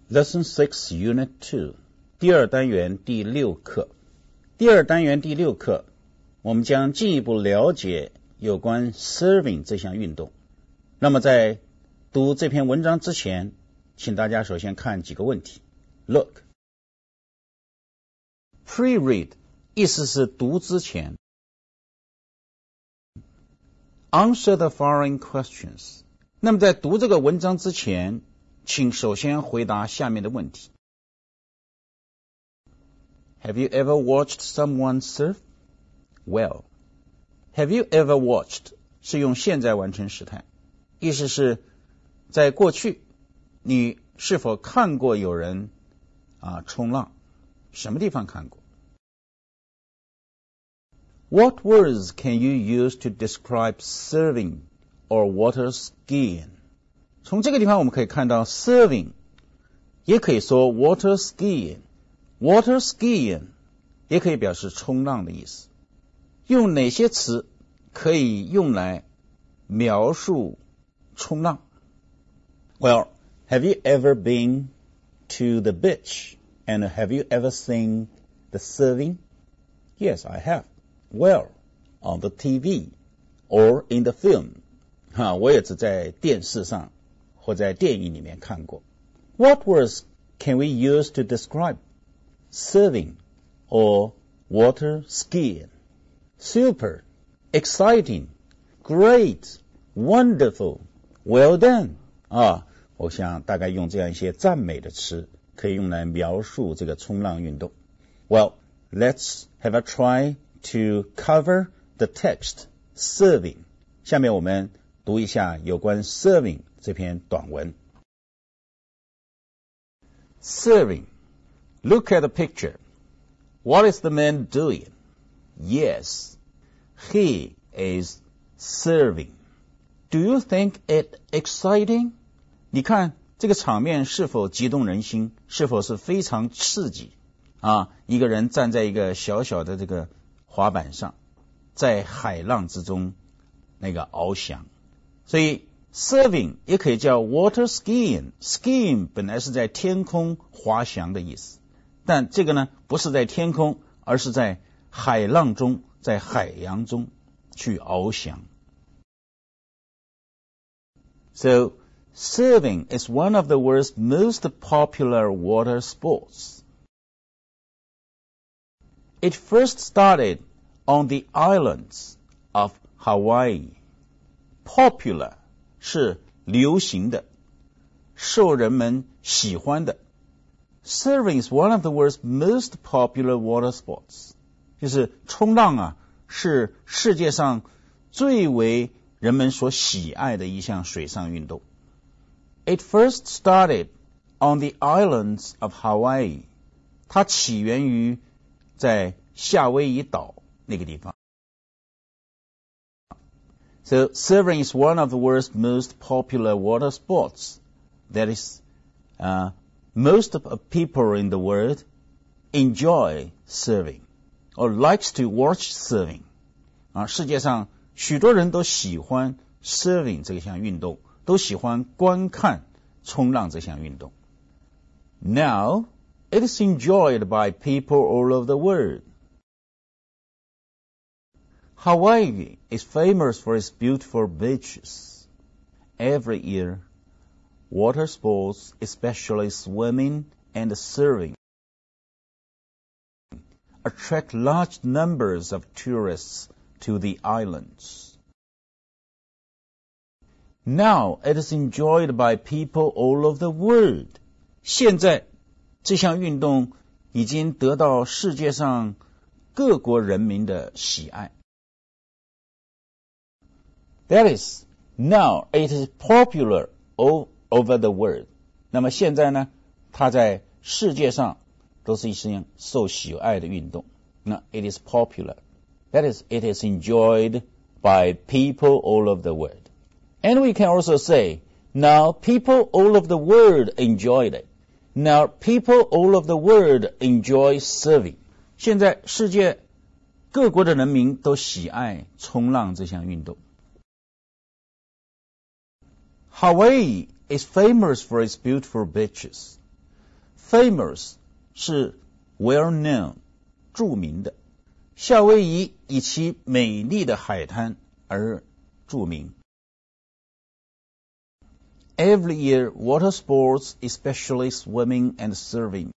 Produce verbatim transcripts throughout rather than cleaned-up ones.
Lesson six, Unit two， 第二单元第六课。第二单元第六课，我们将进一步了解有关 serving 这项运动。那么在读这篇文章之前，请大家首先看几个问题。Look， pre-read 意思是读之前。Answer the following questions。那么在读这个文章之前，请首先回答下面的问题。Have you ever watched someone surf? Well, have you ever watched 是用现在完成时态，意思是在过去你是否看过有人啊冲浪？什么地方看过？ What words can you use to describe surfing or water skiing? 从这个地方我们可以看到 surfing 也可以说 water skiing。Water skiing 也可以表示冲浪的意思。用哪些词可以用来描述冲浪？ Well, have you ever been to the beach and have you ever seen the surfing? Yes, I have. Well, on the T V or in the film. 哈，我也只在电视上或在电影里面看过。What words can we use to describe surfing or water skiing? Super, exciting, great, wonderful, well done. 啊，我想大概用这样一些赞美的词可以用来描述这个冲浪运动。Well, let's have a try to cover the text, surfing. 下面我们读一下有关 surfing 这篇短文。Surfing. Look at the picture. What is the man doing? Yes, he is surfing. Do you think it exciting? 你看这个场面是否激动人心，是否是非常刺激啊？一个人站在一个小小的这个滑板上，在海浪之中那个翱翔。所以 surfing 也可以叫 water skiing. Skiing 本来是在天空滑翔的意思，但这个呢不是在天空，而是在海浪中，在海洋中去翱翔。So, surfing is one of the world's most popular water sports. It first started on the islands of Hawaii. Popular 是流行的，受人们喜欢的。Surfing is one of the world's most popular water sports. 就是冲浪啊，是世界上最为人们所喜爱的一项水上运动。It first started on the islands of Hawaii. 它起源于在夏威夷岛那个地方。So, surfing is one of the world's most popular water sports. That is, uh, most of the people in the world enjoy surfing or likes to watch surfing. 啊，世界上许多人都喜欢 surfing 这项运动，都喜欢观看冲浪这项运动。Now, it is enjoyed by people all over the world. Hawaii is famous for its beautiful beaches. Every year, water sports, especially swimming and surfing, attract large numbers of tourists to the islands. Now, it is enjoyed by people all over the world. 现在，这项运动已经得到世界上各国人民的喜爱。That is, now it is popular all over the world. 那么现在呢，它在世界上都是一项受喜爱的运动。那 it is popular. That is, it is enjoyed by people all over the world. And we can also say, now people all over the world enjoyed it. Now people all over the world enjoy surfing. 现在世界各国的人民都喜爱冲浪这项运动。Hawaii is famous for its beautiful beaches. famous 是 well known 著名的，夏威夷以其美丽的海滩而著名。Every year, water sports, especially swimming and surfing,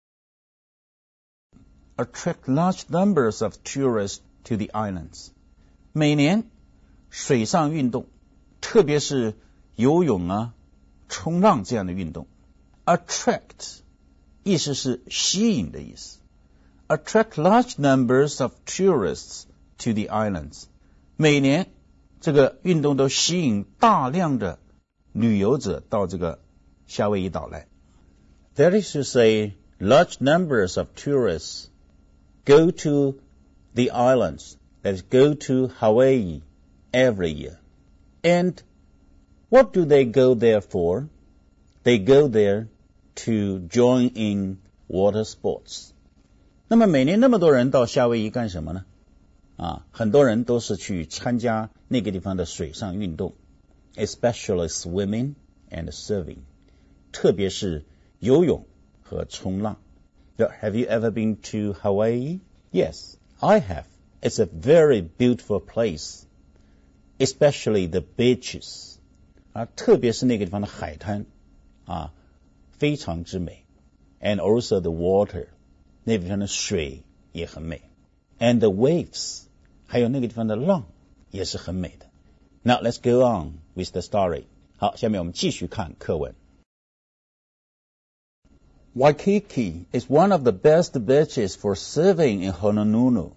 attract large numbers of tourists to the islands. 每年水上运动，特别是游泳啊、冲浪这样的运动 ，attract 意思是吸引的意思 ，attract large numbers of tourists to the islands. 每年这个运动都吸引大量的旅游者到这个夏威夷岛来。That is to say, large numbers of tourists go to the islands, that is, go to Hawaii every year. And what do they go there for? They go there to join in water sports. 那么每年那么多人到夏威夷干什么呢？啊，很多人都是去参加那个地方的水上运动。Especially swimming and surfing, 特别是游泳和冲浪。Have you ever been to Hawaii? Yes, I have. It's a very beautiful place, especially the beaches. 啊，特别是那个地方的海滩，啊，非常之美。And also the water, 那个地方的水也很美。And the waves, 还有那个地方的浪也是很美的。Now let's go on with the story. 好，下面我们继续看课文。Waikiki is one of the best beaches for surfing in Honolulu.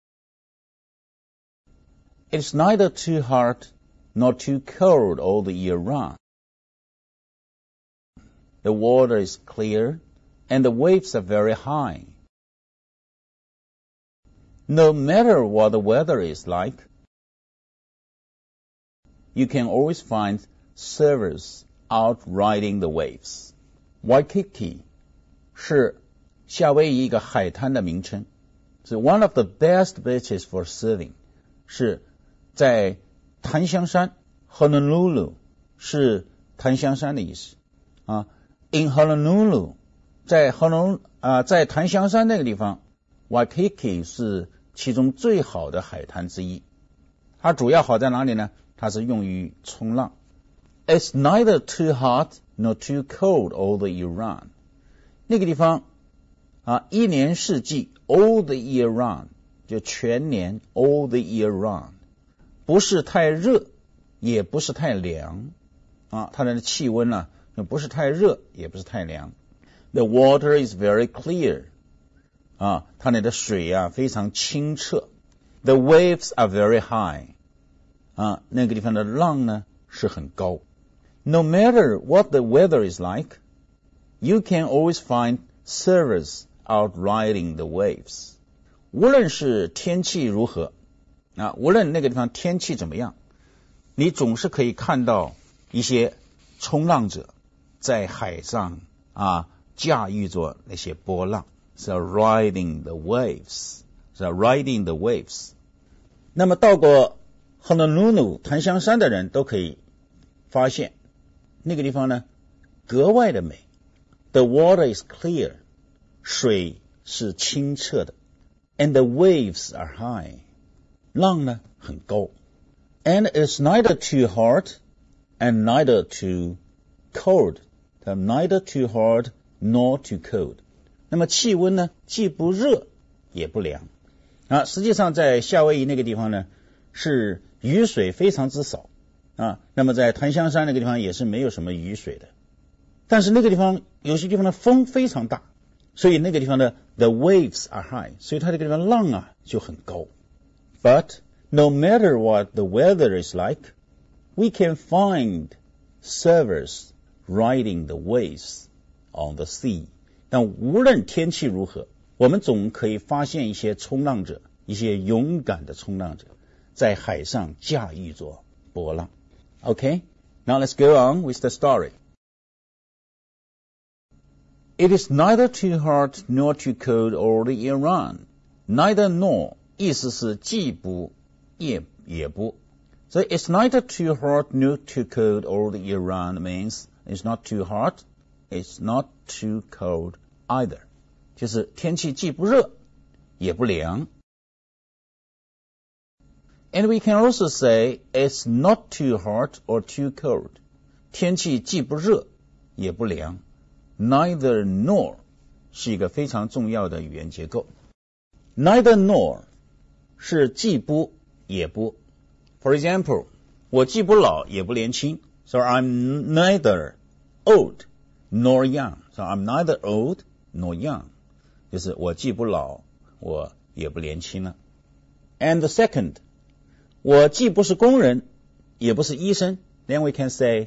It's neither too hot nor too cold all the year round. The water is clear and the waves are very high. No matter what the weather is like, you can always find surfers out riding the waves. Waikiki 是夏威夷一个海滩的名称，是 one of the best beaches for surfing， 是在檀香山 Honolulu 是檀香山的意思啊。In Honolulu 在 Honolulu 啊，在檀香山那个地方 ，Waikiki 是其中最好的海滩之一。它主要好在哪里呢？它是用于冲浪。It's neither too hot nor too cold all the year round. 那个地方啊，一年四季 all the year round 就全年 all the year round， 不是太热，也不是太凉啊，它的气温呢，不是太热，也不是太凉。The water is very clear 啊，它那的水啊非常清澈。The waves are very high。啊，那个地方的浪呢是很高。No matter what the weather is like, you can always find surfers out riding the waves. 无论是天气如何，啊，无论那个地方天气怎么样，你总是可以看到一些冲浪者在海上啊驾驭着那些波浪，是 riding the waves， 是 riding the waves。那么到过Honolulu 檀香山的人都可以发现，那个地方呢格外的美。The water is clear， 水是清澈的。And the waves are high， 浪呢很高。And it's neither too hot and neither too cold， neither too hot nor too cold。那么气温呢既不热也不凉啊。实际上在夏威夷那个地方呢是雨水非常之少啊，那么在檀香山那个地方也是没有什么雨水的，但是那个地方有些地方的风非常大，所以那个地方的 the waves are high， 所以它这个地方浪啊就很高。But no matter what the weather is like, we can find surfers riding the waves on the sea。 但无论天气如何，我们总可以发现一些冲浪者，一些勇敢的冲浪者在海上驾驭着波浪。 Okay, now let's go on with the story. It is neither too hot nor too cold all the year round. Neither nor 意思是既不也也不，所以 it's neither too hot nor too cold all the year round means it's not too hot it's not too cold either. 就是天气既不热也不凉。And we can also say it's not too hot or too cold. 天气既不热也不凉。Neither nor 是一个非常重要的语言结构。Neither nor 是既不也不。For example, 我既不老也不年轻。So I'm neither old nor young. So I'm neither old nor young. 就是我既不老我也不年轻了。And the second, 我既不是工人也不是医生。Then we can say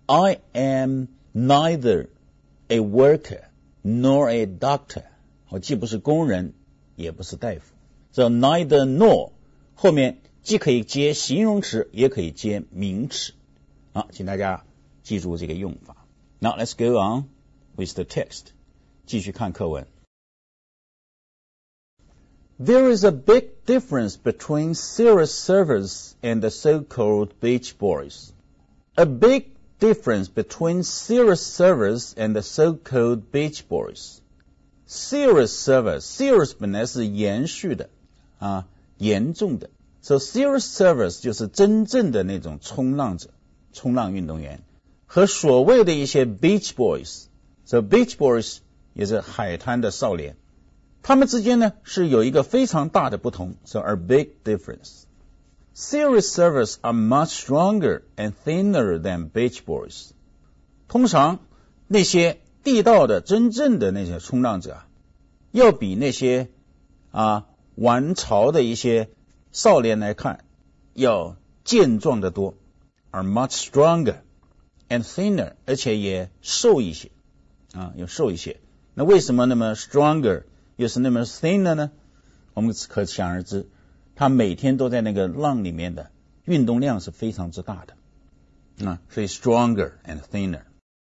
I am neither a worker nor a doctor. 我既不是工人也不是大夫。So neither nor 后面既可以接形容词也可以接名词。好，请大家记住这个用法。Now let's go on with the text. 继续看课文。There is a big difference between serious servers and the so-called beach boys. A big difference between serious servers and the so-called beach boys. Serious servers, serious 本来是严肃的啊，严重的。So serious servers 就是真正的那种冲浪者，冲浪运动员，和所谓的一些 beach boys。So beach boys 也是海滩的少年。他们之间呢是有一个非常大的不同 ，so a big difference. Serious servers are much stronger and thinner than beach boys. 通常那些地道的真正的那些冲浪者啊，要比那些啊玩潮的一些少年来看要健壮得多 ，are much stronger and thinner， 而且也瘦一些啊，有瘦一些。那为什么那么 stronger？又是那么 thinner 呢？我们可想而知，他每天都在那个浪里面的运动量是非常之大的啊，所以 stronger and thinner.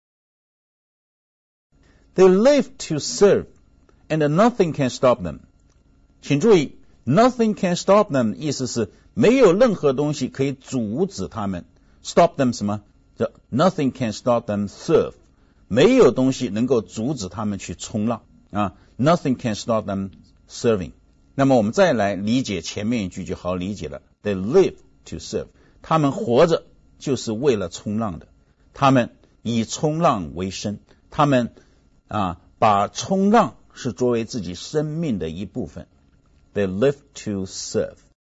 They live to serve, and nothing can stop them. 请注意 ，nothing can stop them 意思是没有任何东西可以阻止他们。stop them 什么？这 nothing can stop them serve， 没有东西能够阻止他们去冲浪啊。Nothing can stop them serving. 那么我们再来理解前面一句就好理解了。They live to serve. 他们活着就是为了冲浪的。他们以冲浪为生。他们啊，把冲浪是作为自己生命的一部分。They live to serve.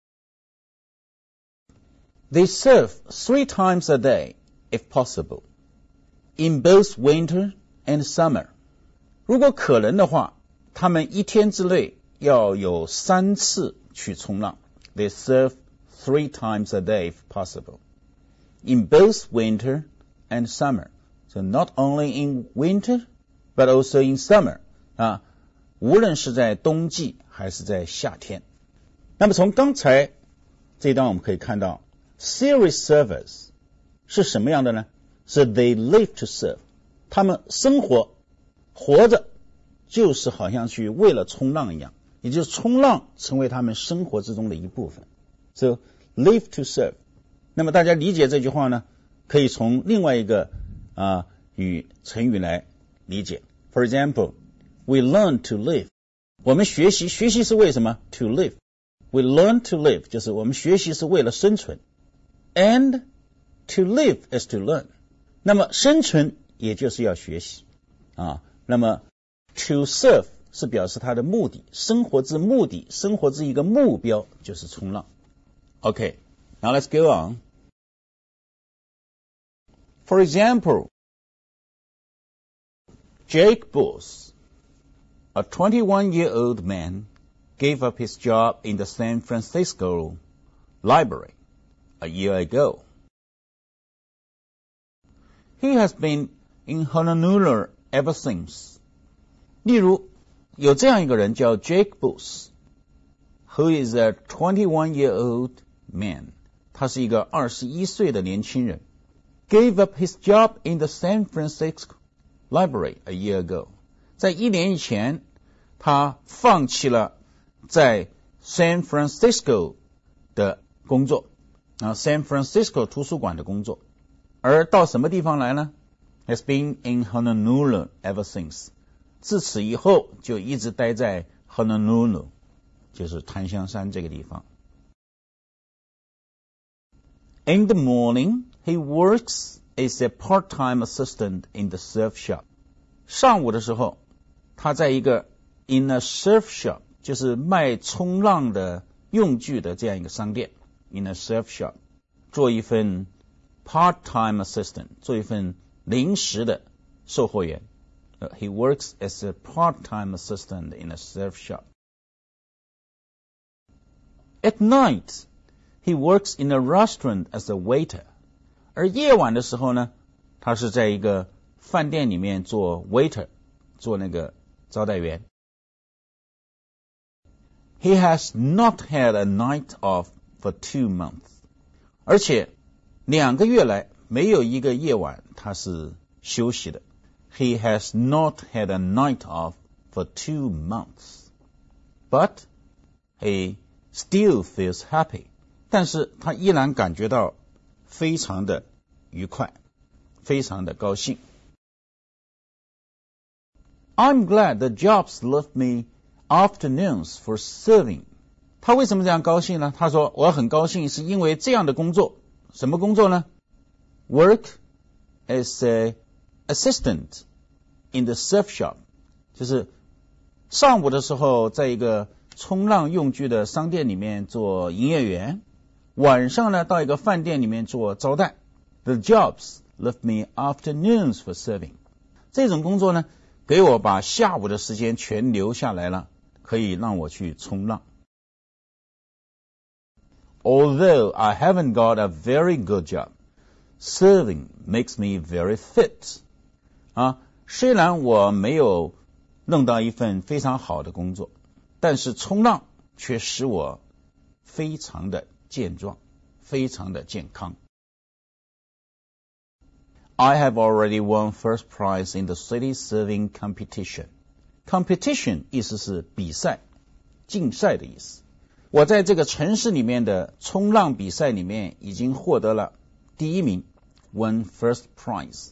They serve three times a day, if possible, in both winter and summer. 如果可能的话，他们一天之内要有三次去冲浪。They serve three times a day if possible, in both winter and summer. So not only in winter, but also in summer. 啊，无论是在冬季还是在夏天。那么从刚才这一段我们可以看到 ，serious servers 是什么样的呢？是 they live to serve， 他们生活活着。就是好像去为了冲浪一样，也就是冲浪成为他们生活之中的一部分。So live to serve。那么大家理解这句话呢，可以从另外一个啊语成语来理解。For example, we learn to live。我们学习，学习是为什么 ？To live。We learn to live， 就是我们学习是为了生存。And to live is to learn。那么生存也就是要学习啊。那么To serve 是表示他的目的，生活之目的，生活之一个目标就是冲浪。Okay, now let's go on. For example, Jake Booth, a twenty-one-year-old man, gave up his job in the San Francisco library a year ago. He has been in Honolulu ever since. 例如，有这样一个人叫 Jake Booth, who is a twenty-one-year-old man. 他是一个二十一岁的年轻人。Gave up his job in the San Francisco library a year ago. 在一年以前，他放弃了在 San Francisco 的工作啊 ，San Francisco 图书馆的工作，而到什么地方来呢？ has been in Honolulu ever since. 自此以后就一直待在 Honolulu， 就是檀香山这个地方。In the morning, he works as a part-time assistant in the surf shop. 上午的时候，他在一个 in a surf shop， 就是卖冲浪的用具的这样一个商店 in a surf shop， 做一份 part-time assistant， 做一份临时的售货员。Uh, he works as a part-time assistant in a surf shop. At night, he works in a restaurant as a waiter. 而夜晚的时候呢，他是在一个饭店里面做 waiter， 做那个招待员。He has not had a night off for two months. 而且两个月来没有一个夜晚他是休息的。He has not had a night off for two months. But he still feels happy. 但是他依然感觉到非常的愉快，非常的高兴。I'm glad the jobs left me afternoons for serving. 他为什么这样高兴呢？他说我很高兴是因为这样的工作。什么工作呢？ Work as a assistant in the surf shop. 就是上午的时候在一个冲浪用具的商店里面做营业员，晚上呢到一个饭店里面做招待。The jobs left me afternoons for serving. 这种工作呢给我把下午的时间全留下来了，可以让我去冲浪。Although I haven't got a very good job, serving makes me very fit. 啊，虽然我没有弄到一份非常好的工作，但是冲浪却使我非常的健壮，非常的健康。I have already won first prize in the city serving competition. Competition 意思是比赛、竞赛的意思。我在这个城市里面的冲浪比赛里面已经获得了第一名 won first prize.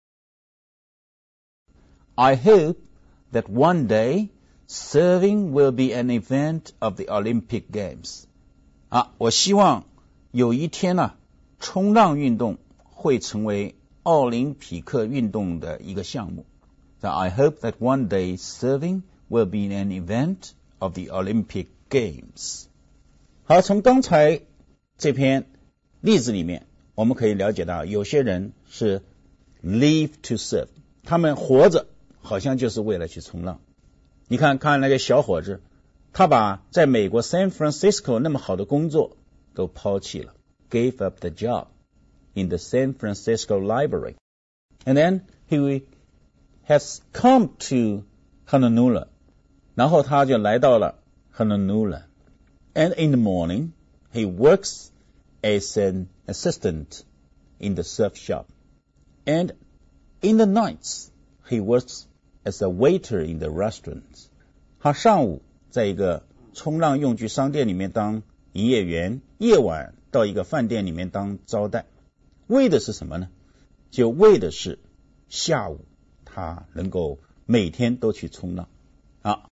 I hope that one day serving will be an event of the Olympic Games. 啊，我希望有一天呢、啊，冲浪运动会成为奥林匹克运动的一个项目。So I hope that one day serving will be an event of the Olympic Games. 好，从刚才这篇例子里面，我们可以了解到，有些人是 live to serve， 他们活着好像就是为了去冲浪。你看看那个小伙子，他把在美国 San Francisco 那么好的工作都抛弃了 ，gave up the job in the San Francisco Library. And then he has come to Honolulu. 然后他就来到了 Honolulu. And in the morning, he works as an assistant in the surf shop. And in the nights, he works as a waiter in the restaurant. 他上午在一个冲浪用具商店里面当营业员，夜晚到一个饭店里面当招待。为的是什么呢？就为的是下午他能够每天都去冲浪啊。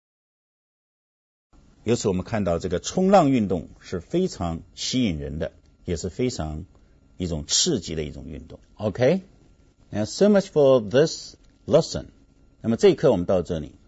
由此我们看到这个冲浪运动是非常吸引人的，也是非常一种刺激的一种运动。OK， and so much for this lesson. 那么这一课我们到这里。